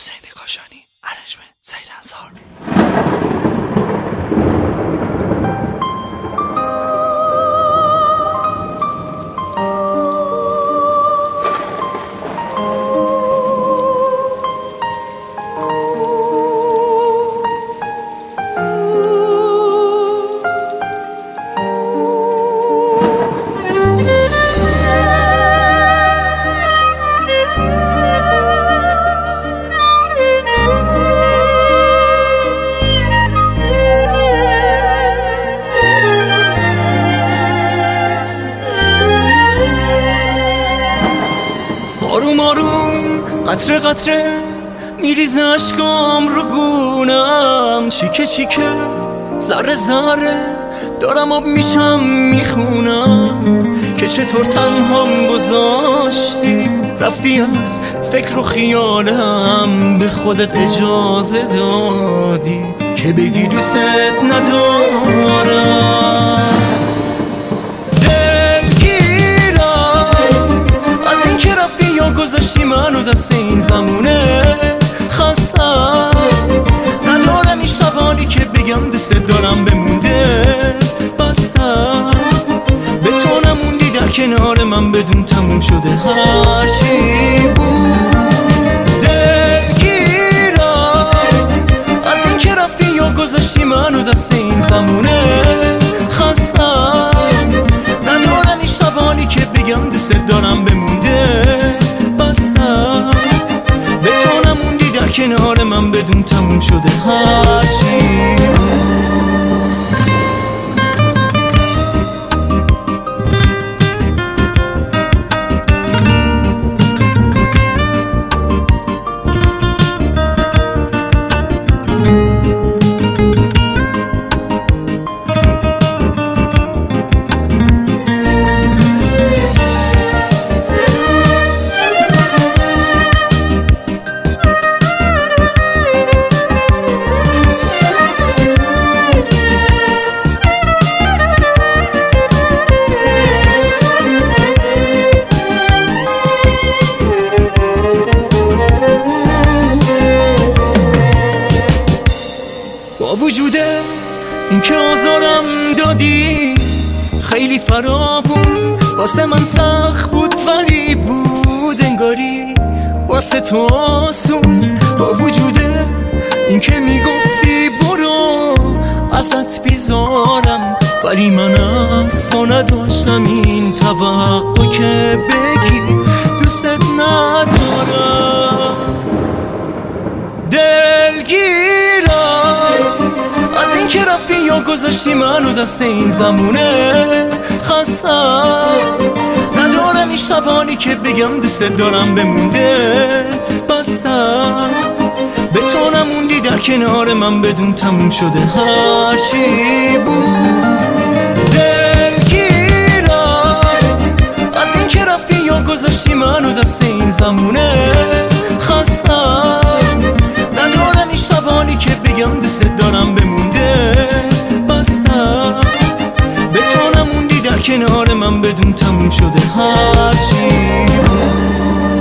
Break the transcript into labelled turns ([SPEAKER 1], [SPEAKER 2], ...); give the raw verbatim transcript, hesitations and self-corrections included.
[SPEAKER 1] حسین کاشانی، ارنجمنت سعید انصار.
[SPEAKER 2] آروم آروم قطره قطره میریزه اشکام رو گونم، چیکه چیکه ذره ذره دارم آب میشم میخونم که چطور تنهام گذاشتی رفتی از فکر و خیالم، به خودت اجازه دادی که بگی دوست ندارم. گذاشتی منو دست این زمونه، خستم ندارم این شبانی که بگم دوست دارم بمونده، بستم به تو نموندی در کنار من بدون تموم شده هرچی بود. دلگیرم از این که رفتی یا گذاشتی منو دست این زمونه، خستم ندارم این شبانی که بگم دوست دارم بمونده، به تو نموندی در کنار من بدون تموم شده هرچی. با وجوده این که آزارم دادی خیلی فراوون، واسه من سخت بود ولی بود انگاری واسه تو آسون. با وجوده این که میگفتی برو ازت بیزارم، ولی من از تو نداشتم این توقع که بگی دوست ندارم. دلگیرم از این که رفتی یا گذاشتی منو دست این زمونه، خستم ندارم این شبانی که بگم دوست دارم بمونده، بستم به تو نموندی در کنار من بدون تموم شده هرچی بود. دلگیرم از این که رفتی یا گذاشتی منو دست این زمونه، خستم ندارم این شبانی که بگم دوست دارم بمونده، بستم به تو نموندی در کنار من بدون تموم شده هرچی بود.